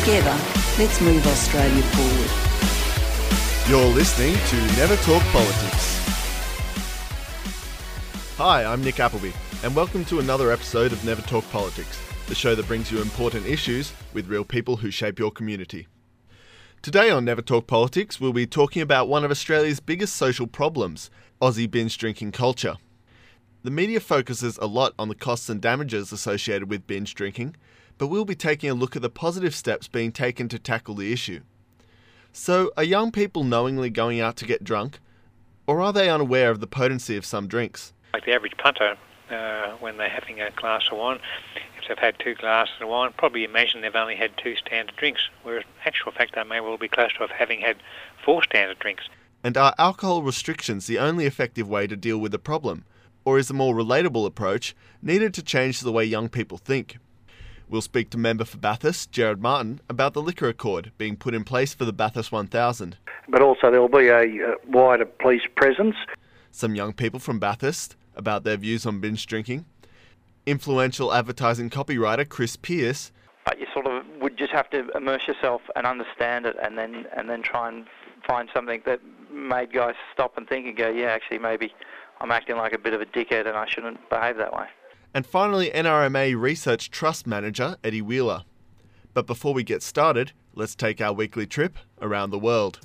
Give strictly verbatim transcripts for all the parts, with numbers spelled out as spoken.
Together, let's move Australia forward. You're listening to Never Talk Politics. Hi, I'm Nick Appleby, and welcome to another episode of Never Talk Politics, the show that brings you important issues with real people who shape your community. Today on Never Talk Politics, we'll be talking about one of Australia's biggest social problems, Aussie binge drinking culture. The media focuses a lot on the costs and damages associated with binge drinking, but we'll be taking a look at the positive steps being taken to tackle the issue. So, are young people knowingly going out to get drunk, or are they unaware of the potency of some drinks? Like the average punter, uh, when they're having a glass of wine, if they've had two glasses of wine, probably imagine they've only had two standard drinks, whereas in actual fact they may well be close to having had four standard drinks. And are alcohol restrictions the only effective way to deal with the problem? Or is a more relatable approach needed to change the way young people think? We'll speak to member for Bathurst, Gerard Martin, about the liquor accord being put in place for the Bathurst one thousand. But also there will be a uh, wider police presence. Some young people from Bathurst about their views on binge drinking. Influential advertising copywriter Chris Pearce. But you sort of would just have to immerse yourself and understand it, and then and then try and find something that made guys stop and think and go, yeah, actually maybe I'm acting like a bit of a dickhead and I shouldn't behave that way. And finally, N R M A Research Trust Manager Eddie Wheeler. But before we get started, let's take our weekly trip around the world.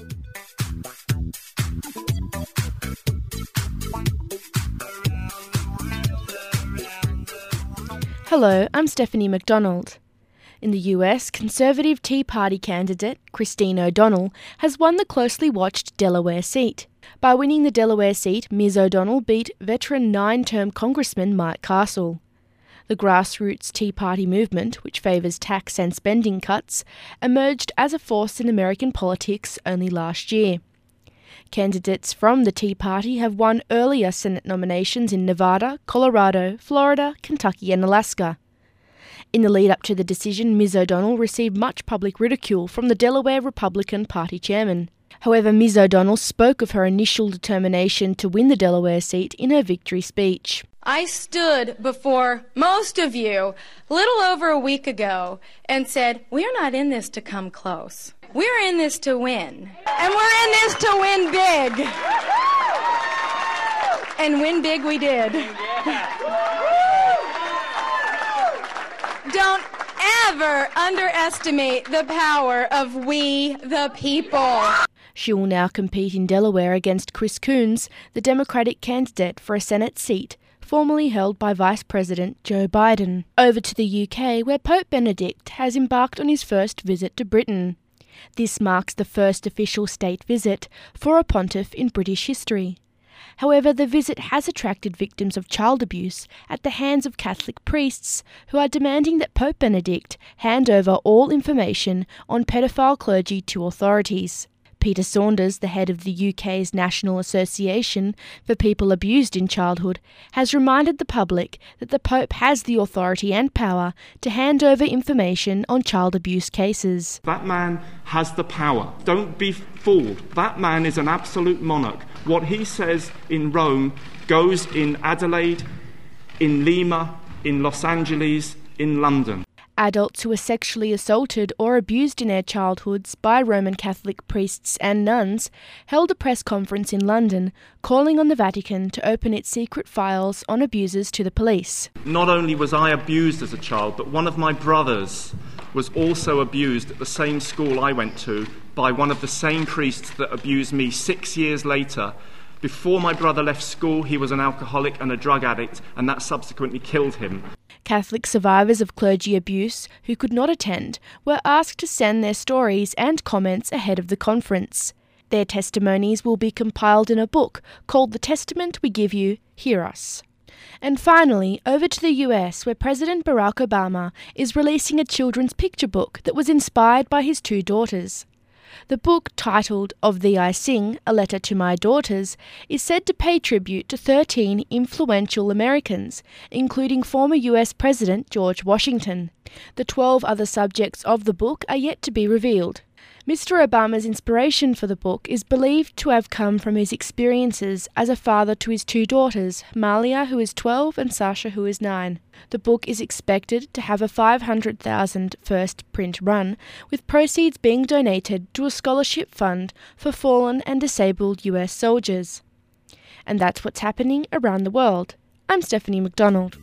Hello, I'm Stephanie McDonald. In the U S, Conservative Tea Party candidate Christine O'Donnell has won the closely watched Delaware seat. By winning the Delaware seat, Miz O'Donnell beat veteran nine-term Congressman Mike Castle. The grassroots Tea Party movement, which favours tax and spending cuts, emerged as a force in American politics only last year. Candidates from the Tea Party have won earlier Senate nominations in Nevada, Colorado, Florida, Kentucky and Alaska. In the lead-up to the decision, Miz O'Donnell received much public ridicule from the Delaware Republican Party chairman. However, Miz O'Donnell spoke of her initial determination to win the Delaware seat in her victory speech. I stood before most of you a little over a week ago and said, we're not in this to come close. We're in this to win. And we're in this to win big. And win big we did. Don't ever underestimate the power of we the people. She will now compete in Delaware against Chris Coons, the Democratic candidate for a Senate seat formerly held by Vice President Joe Biden. Over to the U K, where Pope Benedict has embarked on his first visit to Britain. This marks the first official state visit for a pontiff in British history. However, the visit has attracted victims of child abuse at the hands of Catholic priests who are demanding that Pope Benedict hand over all information on pedophile clergy to authorities. Peter Saunders, the head of the U K's National Association for People Abused in Childhood, has reminded the public that the Pope has the authority and power to hand over information on child abuse cases. That man has the power. Don't be fooled. That man is an absolute monarch. What he says in Rome goes in Adelaide, in Lima, in Los Angeles, in London. Adults who were sexually assaulted or abused in their childhoods by Roman Catholic priests and nuns held a press conference in London calling on the Vatican to open its secret files on abusers to the police. Not only was I abused as a child, but one of my brothers was also abused at the same school I went to by one of the same priests that abused me six years later. Before my brother left school, he was an alcoholic and a drug addict, and that subsequently killed him. Catholic survivors of clergy abuse who could not attend were asked to send their stories and comments ahead of the conference. Their testimonies will be compiled in a book called The Testament We Give You, Hear Us. And finally, over to the U S, where President Barack Obama is releasing a children's picture book that was inspired by his two daughters. The book, titled Of Thee I Sing, A Letter to My Daughters, is said to pay tribute to thirteen influential Americans, including former U S President George Washington. The twelve other subjects of the book are yet to be revealed. Mister Obama's inspiration for the book is believed to have come from his experiences as a father to his two daughters, Malia, who is twelve, and Sasha, who is nine. The book is expected to have a five hundred thousand dollars first print run, with proceeds being donated to a scholarship fund for fallen and disabled U S soldiers. And that's what's happening around the world. I'm Stephanie McDonald.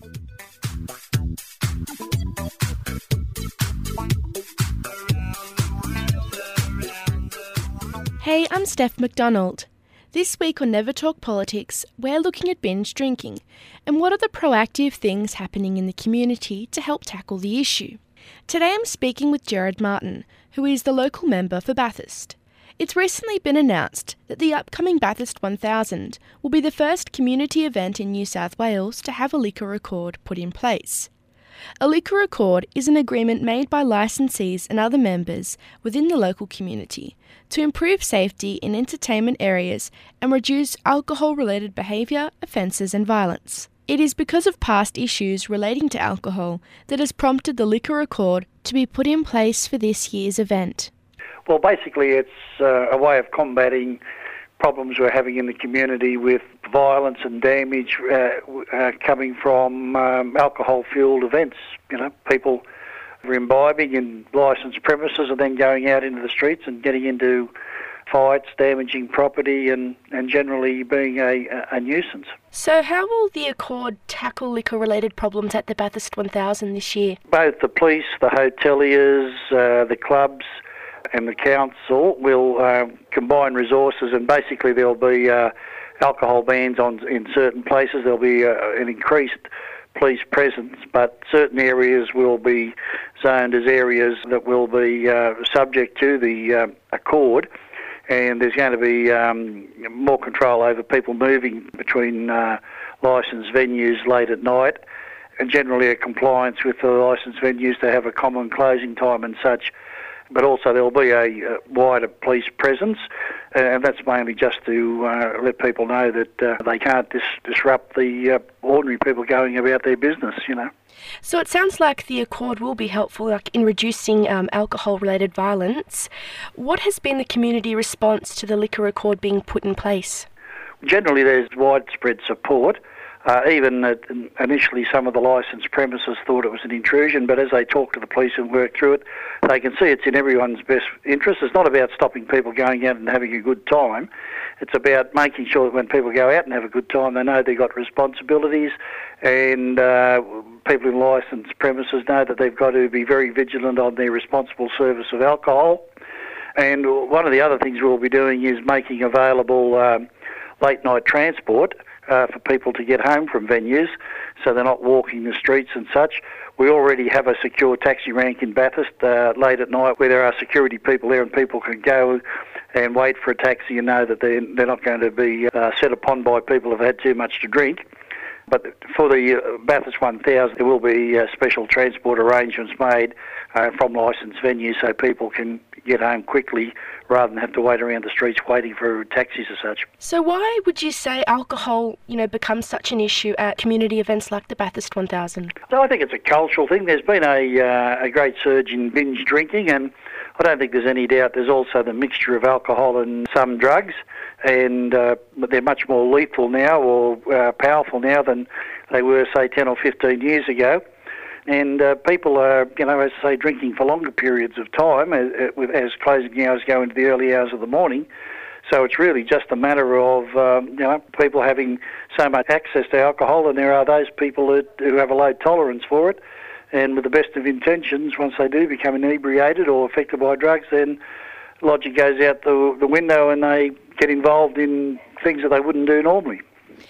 Hey, I'm Steph McDonald. This week on Never Talk Politics, we're looking at binge drinking and what are the proactive things happening in the community to help tackle the issue. Today I'm speaking with Gerard Martin, who is the local member for Bathurst. It's recently been announced that the upcoming Bathurst one thousand will be the first community event in New South Wales to have a liquor accord put in place. A liquor accord is an agreement made by licensees and other members within the local community to improve safety in entertainment areas and reduce alcohol-related behaviour, offences and violence. It is because of past issues relating to alcohol that has prompted the liquor accord to be put in place for this year's event. Well, basically it's uh, a way of combating problems we're having in the community with violence and damage uh, uh, coming from um, alcohol-fuelled events. You know, people are imbibing in licensed premises and then going out into the streets and getting into fights, damaging property and, and generally being a, a nuisance. So how will the Accord tackle liquor-related problems at the Bathurst one thousand this year? Both the police, the hoteliers, uh, the clubs and the council will uh, combine resources, and basically there'll be uh, alcohol bans on in certain places. There'll be uh, an increased police presence, but certain areas will be zoned as areas that will be uh, subject to the uh, accord, and there's going to be um, more control over people moving between uh, licensed venues late at night, and generally a compliance with the licensed venues to have a common closing time and such. But also there will be a uh, wider police presence, uh, and that's mainly just to uh, let people know that uh, they can't dis- disrupt the uh, ordinary people going about their business, you know. So it sounds like the Accord will be helpful like in reducing um, alcohol-related violence. What has been the community response to the Liquor Accord being put in place? Generally there's widespread support. Uh, even uh, initially some of the licensed premises thought it was an intrusion, but as they talk to the police and work through it, they can see it's in everyone's best interest. It's not about stopping people going out and having a good time. It's about making sure that when people go out and have a good time, they know they've got responsibilities, and uh, people in licensed premises know that they've got to be very vigilant on their responsible service of alcohol. And one of the other things we'll be doing is making available um, late night transport Uh, for people to get home from venues, so they're not walking the streets and such. We already have a secure taxi rank in Bathurst uh, late at night where there are security people there and people can go and wait for a taxi and know that they're, they're not going to be uh, set upon by people who've had too much to drink. But for the uh, Bathurst one thousand, there will be uh, special transport arrangements made uh, from licensed venues so people can get home quickly rather than have to wait around the streets waiting for taxis or such. So why would you say alcohol, you know, becomes such an issue at community events like the Bathurst one thousand? So I think it's a cultural thing. There's been a, uh, a great surge in binge drinking, and I don't think there's any doubt there's also the mixture of alcohol and some drugs, and uh, they're much more lethal now or uh, powerful now than they were, say, ten or fifteen years ago. And uh, people are, you know, as I say, drinking for longer periods of time as, as closing hours go into the early hours of the morning. So it's really just a matter of, um, you know, people having so much access to alcohol, and there are those people that, who have a low tolerance for it. And with the best of intentions, once they do become inebriated or affected by drugs, then logic goes out the, the window and they get involved in things that they wouldn't do normally.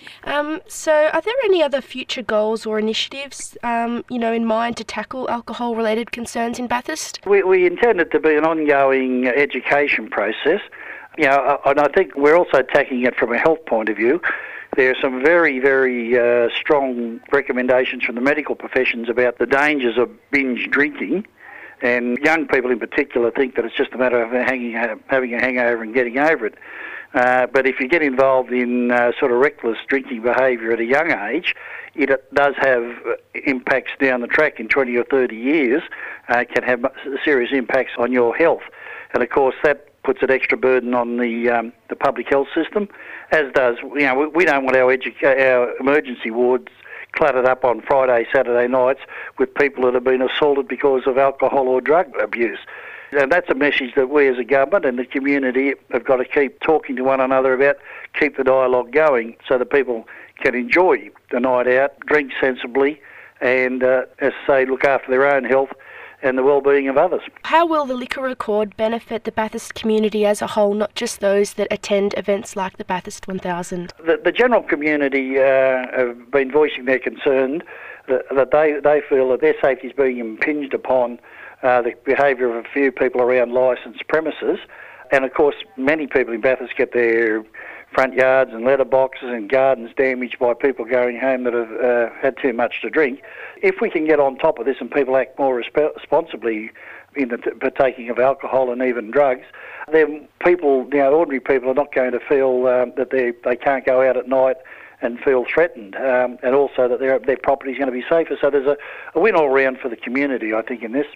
Um, so are there any other future goals or initiatives, um, you know, in mind to tackle alcohol-related concerns in Bathurst? We, we intend it to be an ongoing education process. You know, and I think we're also tackling it from a health point of view. There are some very, very uh, strong recommendations from the medical professions about the dangers of binge drinking, and young people in particular think that it's just a matter of hanging, having a hangover and getting over it. Uh, but if you get involved in uh, sort of reckless drinking behaviour at a young age, it does have impacts down the track in twenty or thirty years, uh, can have serious impacts on your health. And of course that puts an extra burden on the um, the public health system, as does, you know, we, we don't want our, edu- our emergency wards cluttered up on Friday, Saturday nights with people that have been assaulted because of alcohol or drug abuse. And that's a message that we as a government and the community have got to keep talking to one another about, keep the dialogue going so that people can enjoy the night out, drink sensibly, and, uh, as I say, look after their own health and the well-being of others. How will the liquor accord benefit the Bathurst community as a whole, not just those that attend events like the Bathurst one thousand? The, the general community uh, have been voicing their concern that, that they, they feel that their safety is being impinged upon uh, the behaviour of a few people around licensed premises. And of course, many people in Bathurst get their front yards and letterboxes and gardens damaged by people going home that have uh, had too much to drink. If we can get on top of this and people act more resp- responsibly in the t- partaking of alcohol and even drugs, then people, you know, ordinary people are not going to feel um, that they they can't go out at night and feel threatened, um, and also that their their property is going to be safer. So there's a, a win all round for the community, I think, in this.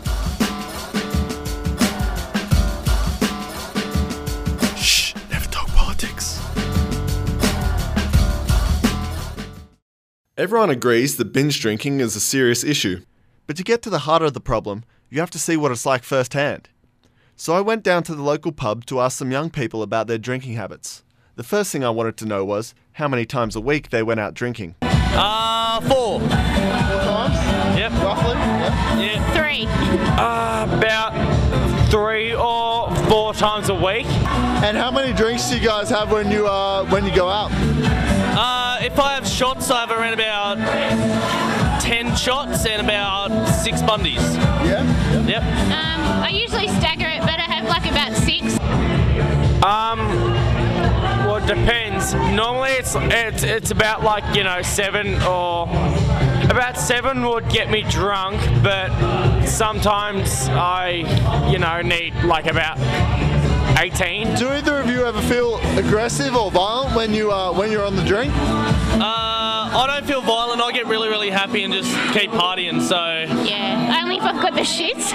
Everyone agrees that binge drinking is a serious issue, but to get to the heart of the problem, you have to see what it's like firsthand. So I went down to the local pub to ask some young people about their drinking habits. The first thing I wanted to know was how many times a week they went out drinking. Uh, four. Four times? Yep. Roughly? Yep. Yeah. Three. Uh, about three or four times a week. And how many drinks do you guys have when you uh, when you go out? Uh, if I have shots, I have around about ten shots and about six bundies. Yeah? Yep. Um, I usually stagger it, but I have like about six. Um, well, it depends. Normally it's, it's, it's about like, you know, seven or... About seven would get me drunk, but sometimes I, you know, need like about eighteen. Do either of you ever feel aggressive or violent when you uh, when you're on the drink? Uh, I don't feel violent. I get really, really happy and just keep partying. So Yeah, only if I've got the shits.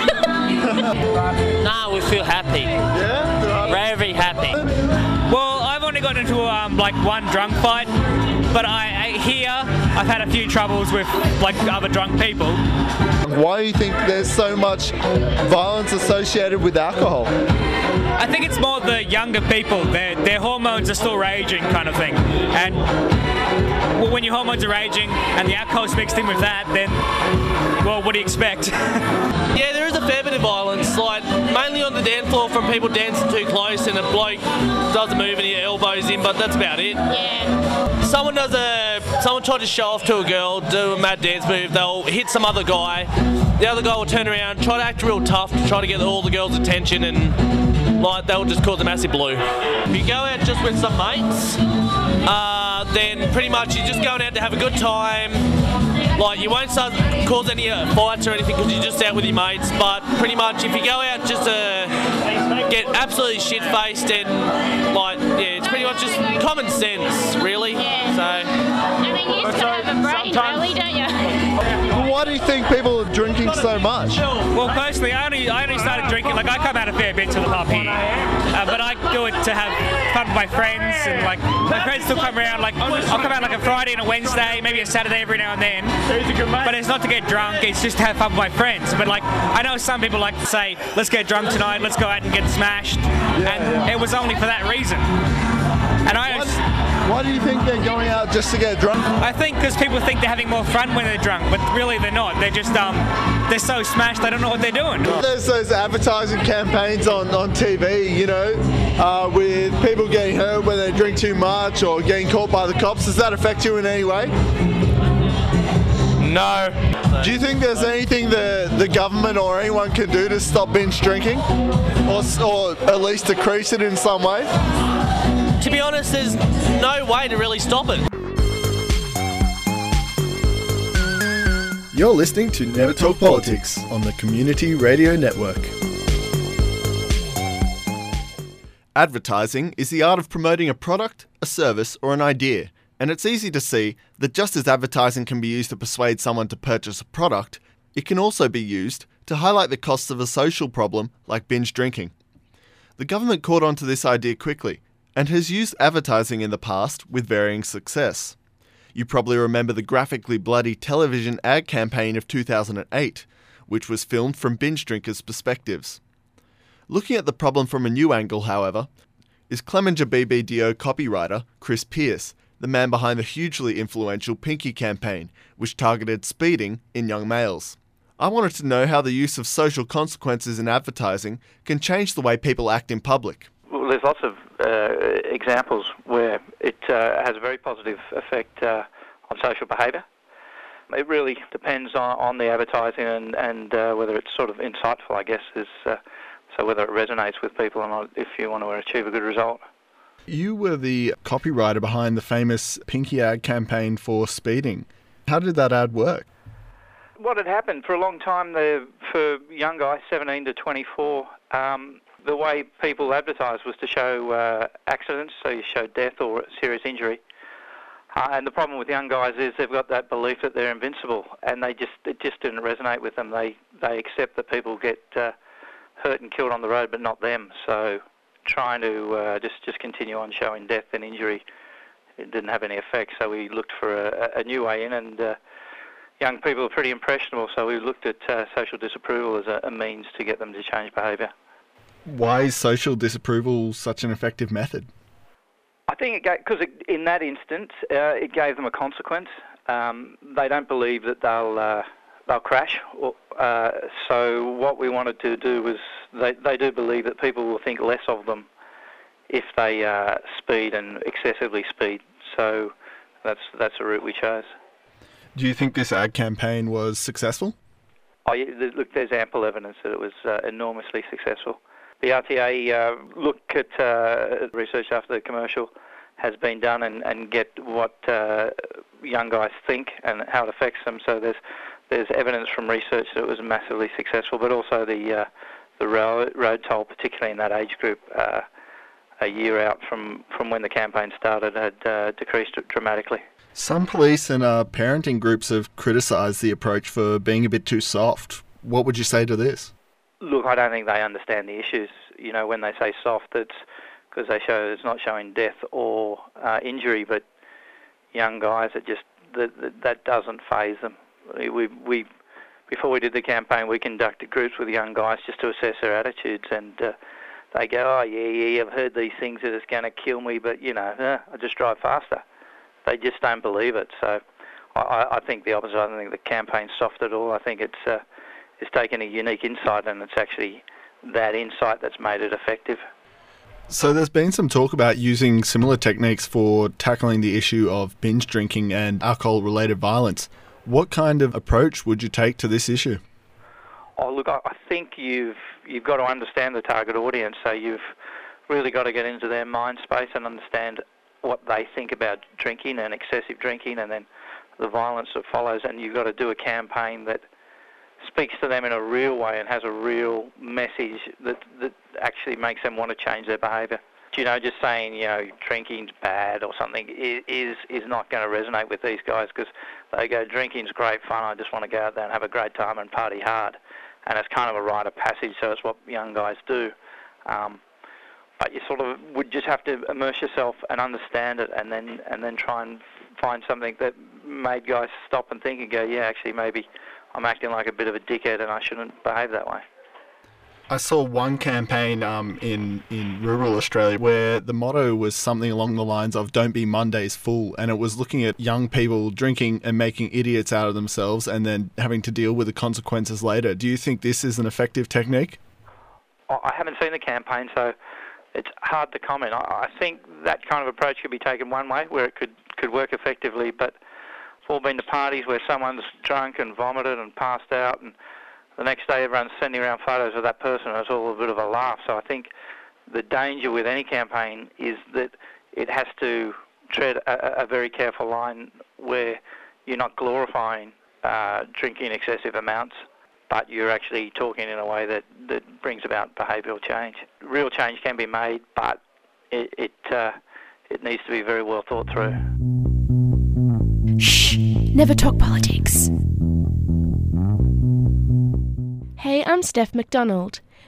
nah, we feel happy. Yeah, very happy. Well, I've only got into um, like one drunk fight, but I, I here I've had a few troubles with like other drunk people. Why do you think there's so much violence associated with alcohol? I think it's more the younger people. Their their hormones are still raging, kind of thing. And well, when your hormones are raging and the alcohol's mixed in with that, then well, what do you expect? Yeah, there is a fair bit of violence, like mainly on the dance floor from people dancing too close and a bloke doesn't move and he elbows in, but that's about it. Yeah. Someone does a, someone tried to show off to a girl, do a mad dance move, they'll hit some other guy, the other guy will turn around, try to act real tough to try to get all the girls' attention, and like they'll just cause a massive blue. If you go out just with some mates, uh, then pretty much you're just going out to have a good time. Like, you won't start cause any uh, fights or anything because you're just out with your mates, but pretty much if you go out just to get absolutely shit-faced and, like, yeah, it's pretty much just common sense, really. Yeah. So. I mean, you used to have a brain, really, don't you? Why do you think people are drinking so much? Well, personally, I only I only started drinking, like I come out a fair bit to the pub here, uh, but I do it to have fun with my friends, and like my friends still come around, like I'll come out like a Friday and a Wednesday, maybe a Saturday every now and then, but it's not to get drunk, it's just to have fun with my friends. But like, I know some people like to say, let's get drunk tonight, let's go out and get smashed, and it was only for that reason. And I Why, why do you think they're going out just to get drunk? I think because people think they're having more fun when they're drunk, but really they're not. They're just, um, they're so smashed they don't know what they're doing. There's those advertising campaigns on, on T V, you know, uh, with people getting hurt when they drink too much or getting caught by the cops. Does that affect you in any way? No. Do you think there's anything the, the government or anyone can do to stop binge drinking? Or, or at least decrease it in some way? To be honest, there's no way to really stop it. You're listening to Never Talk Politics on the Community Radio Network. Advertising is the art of promoting a product, a service, or an idea, and it's easy to see that just as advertising can be used to persuade someone to purchase a product, it can also be used to highlight the costs of a social problem like binge drinking. The government caught on to this idea quickly and has used advertising in the past with varying success. You probably remember the graphically bloody television ad campaign of two thousand eight, which was filmed from binge drinkers' perspectives. Looking at the problem from a new angle, however, is Clemenger B B D O copywriter Chris Pearce, the man behind the hugely influential Pinky campaign, which targeted speeding in young males. I wanted to know how the use of social consequences in advertising can change the way people act in public. Well, there's lots of uh, examples where it uh, has a very positive effect uh, on social behaviour. It really depends on, on the advertising and, and uh, whether it's sort of insightful, I guess, is uh, so whether it resonates with people or not if you want to achieve a good result. You were the copywriter behind the famous Pinky ad campaign for speeding. How did that ad work? What had happened for a long time there, for young guys, seventeen to twenty-four, um, the way people advertised was to show uh, accidents, so you show death or serious injury. Uh, and the problem with young guys is they've got that belief that they're invincible, and they just it just didn't resonate with them. They they accept that people get uh, hurt and killed on the road, but not them. So trying to uh, just just continue on showing death and injury, it didn't have any effect. So we looked for a, a new way in, and uh, young people are pretty impressionable. So we looked at uh, social disapproval as a, a means to get them to change behaviour. Why is social disapproval such an effective method? I think because in that instance, uh, it gave them a consequence. Um, they don't believe that they'll uh, they'll crash. Or, uh, so what we wanted to do was they they do believe that people will think less of them if they uh, speed and excessively speed. So that's that's the route we chose. Do you think this ad campaign was successful? Oh, yeah, look, there's ample evidence that it was uh, enormously successful. The R T A uh, look at uh, research after the commercial has been done and, and get what uh, young guys think and how it affects them. So there's there's evidence from research that it was massively successful, but also the uh, the road, road toll, particularly in that age group, uh, a year out from, from when the campaign started, had uh, decreased dramatically. Some police and uh, parenting groups have criticised the approach for being a bit too soft. What would you say to this? Look, I don't think they understand the issues. You know, when they say soft, it's because they show it's not showing death or uh, injury, but young guys, it just that, that, that doesn't faze them. We, we before we did the campaign, we conducted groups with young guys just to assess their attitudes, and uh, they go, "Oh yeah, yeah, I've heard these things that it's going to kill me, but you know, eh, I just drive faster." They just don't believe it. So I, I think the opposite. I don't think the campaign's soft at all. I think it's uh, it's taken a unique insight, and it's actually that insight that's made it effective. So there's been some talk about using similar techniques for tackling the issue of binge drinking and alcohol-related violence. What kind of approach would you take to this issue? Oh, look, I think you've you've got to understand the target audience. So you've really got to get into their mind space and understand what they think about drinking and excessive drinking, and then the violence that follows. And you've got to do a campaign that speaks to them in a real way and has a real message that, that actually makes them want to change their behaviour. You know, just saying, you know, drinking's bad or something is is not going to resonate with these guys, because they go, drinking's great fun, I just want to go out there and have a great time and party hard. And it's kind of a rite of passage, so it's what young guys do. Um, but you sort of would just have to immerse yourself and understand it, and then and then try and find something that made guys stop and think and go, yeah, actually maybe I'm acting like a bit of a dickhead and I shouldn't behave that way. I saw one campaign um, in, in rural Australia where the motto was something along the lines of "Don't be Monday's fool," and it was looking at young people drinking and making idiots out of themselves and then having to deal with the consequences later. Do you think this is an effective technique? I haven't seen the campaign, so it's hard to comment. I think that kind of approach could be taken one way, where it could, could work effectively, but it's all been to parties where someone's drunk and vomited and passed out, and the next day everyone's sending around photos of that person, and it's all a bit of a laugh. So I think the danger with any campaign is that it has to tread a, a very careful line where you're not glorifying uh, drinking excessive amounts, but you're actually talking in a way that, that brings about behavioural change. Real change can be made, but it it, uh, it needs to be very well thought through. Shh, never talk politics. Hey, I'm Steph McDonald.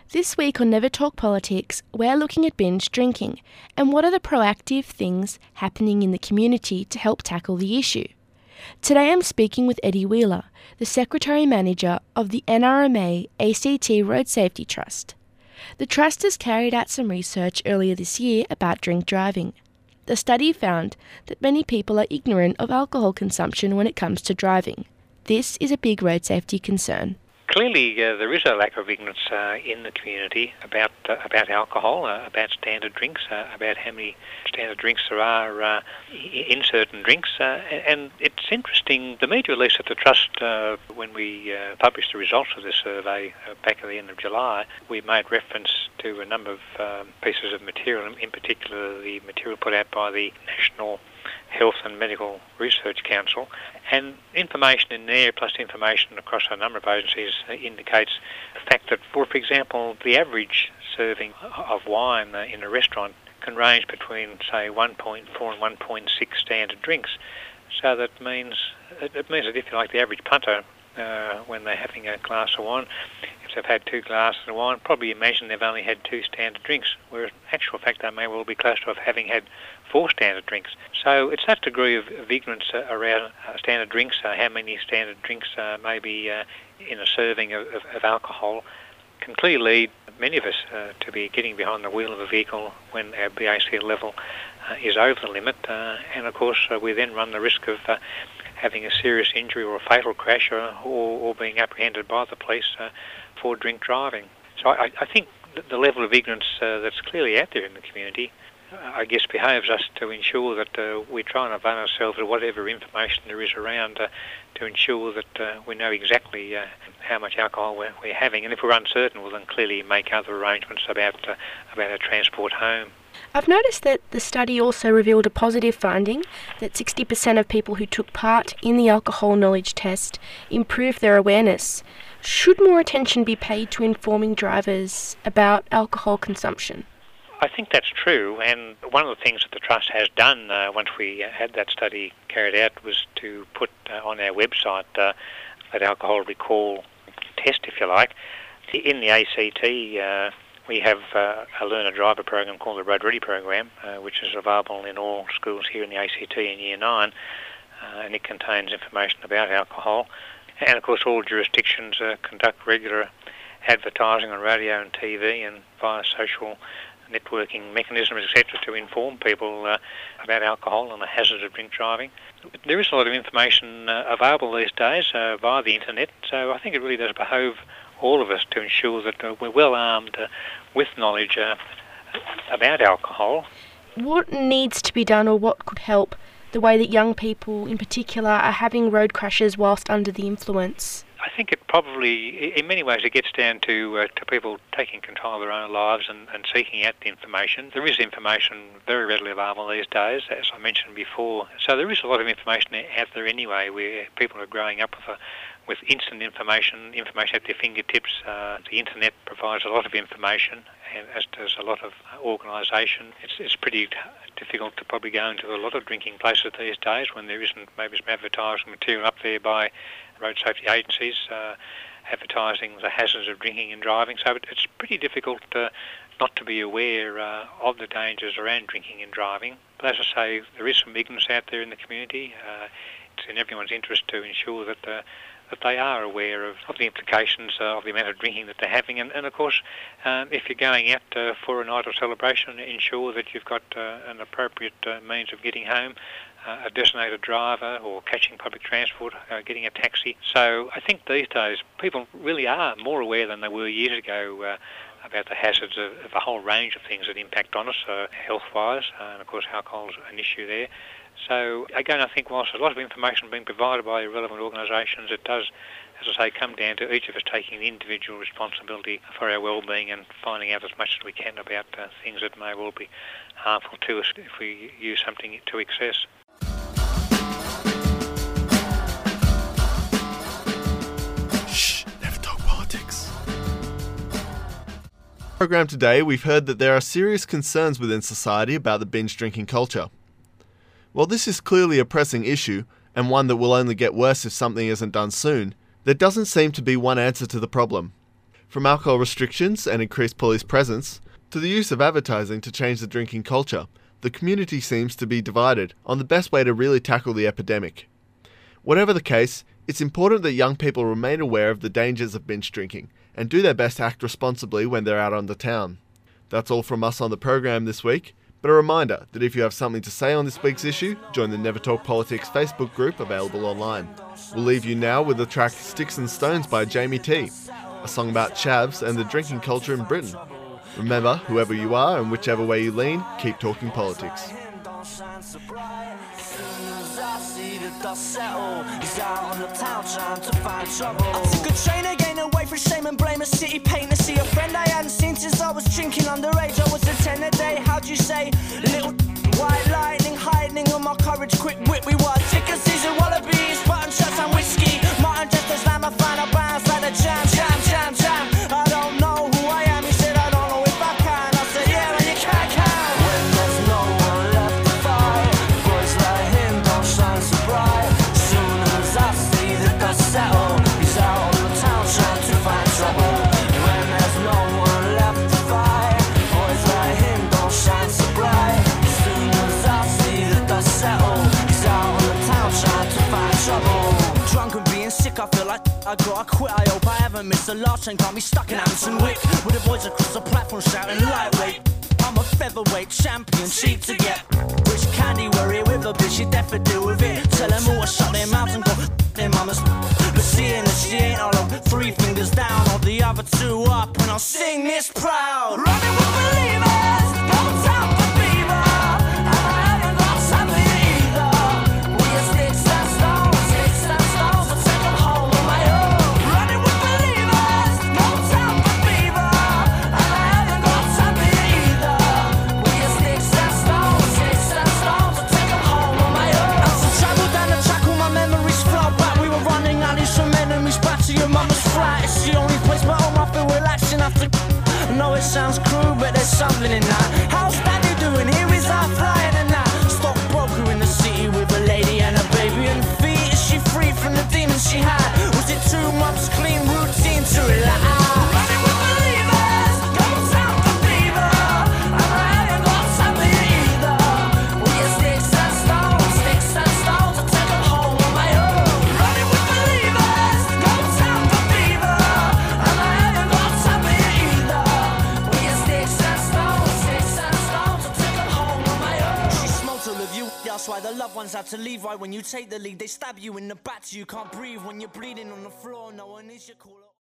This week on Never Talk Politics, we're looking at binge drinking and what are the proactive things happening in the community to help tackle the issue. Today I'm speaking with Eddie Wheeler, the Secretary-Manager of the N R M A A C T Road Safety Trust. The Trust has carried out some research earlier this year about drink driving. The study found that many people are ignorant of alcohol consumption when it comes to driving. This is a big road safety concern. Clearly, uh, there is a lack of ignorance uh, in the community about uh, about alcohol, uh, about standard drinks, uh, about how many standard drinks there are uh, in certain drinks. Uh, and it's interesting, the media release at the Trust, uh, when we uh, published the results of this survey uh, back at the end of July, we made reference to a number of um, pieces of material, in particular the material put out by the National Health and Medical Research Council, and information in there, plus information across a number of agencies, uh, indicates the fact that, for example, the average serving of wine uh, in a restaurant can range between, say, one point four and one point six standard drinks. So that means, it means that if you like, the average punter, uh, when they're having a glass of wine, if they've had two glasses of wine, probably imagine they've only had two standard drinks, whereas in actual fact they may well be close to having had four standard drinks. So it's that degree of, of ignorance uh, around uh, standard drinks, uh, how many standard drinks uh, may be uh, in a serving of, of, of alcohol, can clearly lead many of us uh, to be getting behind the wheel of a vehicle when our B A C level uh, is over the limit, uh, and of course uh, we then run the risk of uh, having a serious injury or a fatal crash, or, or, or being apprehended by the police uh, for drink driving. So I, I think the level of ignorance uh, that's clearly out there in the community, I guess, behaves us to ensure that uh, we try and avail ourselves of whatever information there is around uh, to ensure that uh, we know exactly uh, how much alcohol we're, we're having. And if we're uncertain, we'll then clearly make other arrangements about uh, about our transport home. I've noticed that the study also revealed a positive finding that sixty percent of people who took part in the alcohol knowledge test improved their awareness. Should more attention be paid to informing drivers about alcohol consumption? I think that's true, and one of the things that the Trust has done uh, once we had that study carried out was to put uh, on our website uh, that alcohol recall test, if you like. In the A C T, uh, we have uh, a learner driver program called the Road Ready program, uh, which is available in all schools here in the A C T in Year nine, uh, and it contains information about alcohol. And of course all jurisdictions uh, conduct regular advertising on radio and T V and via social networking mechanisms, et cetera, to inform people uh, about alcohol and the hazards of drink driving. There is a lot of information uh, available these days uh, via the internet, so I think it really does behove all of us to ensure that uh, we're well armed uh, with knowledge uh, about alcohol. What needs to be done, or what could help the way that young people in particular are having road crashes whilst under the influence? I think it probably, in many ways, it gets down to uh, to people taking control of their own lives and, and seeking out the information. There is information very readily available these days, as I mentioned before. So there is a lot of information out there anyway, where people are growing up with a, with instant information, information at their fingertips. Uh, the internet provides a lot of information, and as does a lot of organisation. It's, it's pretty difficult to probably go into a lot of drinking places these days when there isn't maybe some advertising material up there by road safety agencies uh, advertising the hazards of drinking and driving. So it's pretty difficult uh, not to be aware uh, of the dangers around drinking and driving. But as I say, there is some ignorance out there in the community. Uh, it's in everyone's interest to ensure that uh, that they are aware of, of the implications uh, of the amount of drinking that they're having. And, and of course, um, if you're going out uh, for a night of celebration, ensure that you've got uh, an appropriate uh, means of getting home, uh, a designated driver or catching public transport, uh, getting a taxi. So I think these days people really are more aware than they were years ago uh, about the hazards of, of a whole range of things that impact on us, uh, health-wise, uh, and of course alcohol's an issue there. So again, I think whilst there's a lot of information being provided by relevant organisations, it does, as I say, come down to each of us taking the individual responsibility for our well-being and finding out as much as we can about uh, things that may well be harmful to us if we use something to excess. Shh, never talk politics. In the program today, we've heard that there are serious concerns within society about the binge drinking culture. While this is clearly a pressing issue, and one that will only get worse if something isn't done soon, there doesn't seem to be one answer to the problem. From alcohol restrictions and increased police presence, to the use of advertising to change the drinking culture, the community seems to be divided on the best way to really tackle the epidemic. Whatever the case, it's important that young people remain aware of the dangers of binge drinking and do their best to act responsibly when they're out on the town. That's all from us on the program this week, but a reminder that if you have something to say on this week's issue, join the Never Talk Politics Facebook group available online. We'll leave you now with the track Sticks and Stones by Jamie T, a song about chavs and the drinking culture in Britain. Remember, whoever you are and whichever way you lean, keep talking politics. I took a train again away from shame and blame, a city pain to see a friend I hadn't seen since I was drinking underage. I was a ten a day, how'd you say? Little white lightning hiding on my courage, quick whip. We were ticker season wallabies, button shots and whiskey. Martin just a slam, I find a bounce like a jam, jam, jam, jam. I don't know who I am, he said I don't know if I can. I said yeah, and you can't count. When there's no one left to fight, boys like him don't shine so bright. Soon as I see the dust settle, he's out on the town trying to find trouble. When there's no one left to fight, boys like him don't shine so bright. Soon as I see the dust settle, he's out on the town trying to find trouble. Drunk and being sick, I feel like I gotta quit. I hope I haven't missed the last train, can't be stuck in Hampton Wick with the boys across the platform shouting lightweight. I'm a featherweight champion, cheap to get rich candy, worry with a bitch, you deaf to deal with it. Tell them all to shut their mouths and go their mamas. But seeing that she ain't all of three fingers down, or the other two up, and I'll sing this proud. Running with believers, no time for fever, and I haven't got time for you either. We are sticks and stones, sticks and stones, I'll take them home on my own. Running with believers, no time for fever, and I haven't got time for you either. We are sticks and stones, sticks and stones, I'll take them home on my own. As I travel down the track, all my memories flow back. We were running alleys from enemies back to your mama's flat. It's the only place where home I feel relaxing after. I know it sounds cruel, but there's something in that. How's Daddy doing? Here is our flying and that. Stockbroker in the city with a lady and a baby and feet. Is she free from the demons she had? Was it two months clean routine to relax? Running with believers, no time for fever, and I haven't got time for you either. We are sticks and stones, sticks and stones, I'll take them home on my own. Running with believers, no time for fever, and I haven't got time for you either. We are sticks and stones, sticks and stones, I'll take them home on my own. She smoked all of you, that's why the loved ones had to leave. Right when you take the lead, they stab you in the back, so you can't breathe. When you're bleeding on the floor, no one is your caller.